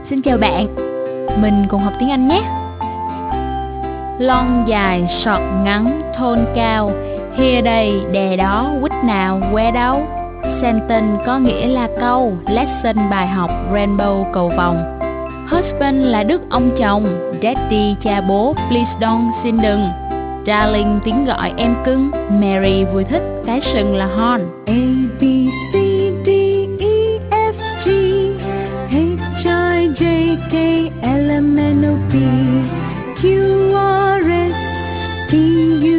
Xin chào bạn, mình cùng học tiếng Anh nhé. Long dài, short ngắn, tone cao, here đây, there đó, which nào, where đâu. Sentence có nghĩa là câu, lesson bài học, rainbow cầu vồng. Husband là đức ông chồng, daddy cha bố, please don't xin đừng. Darling tiếng gọi em cưng, Mary vui thích, cái sừng là horn. A B C D E F G H I J K L M N O P Q R S T U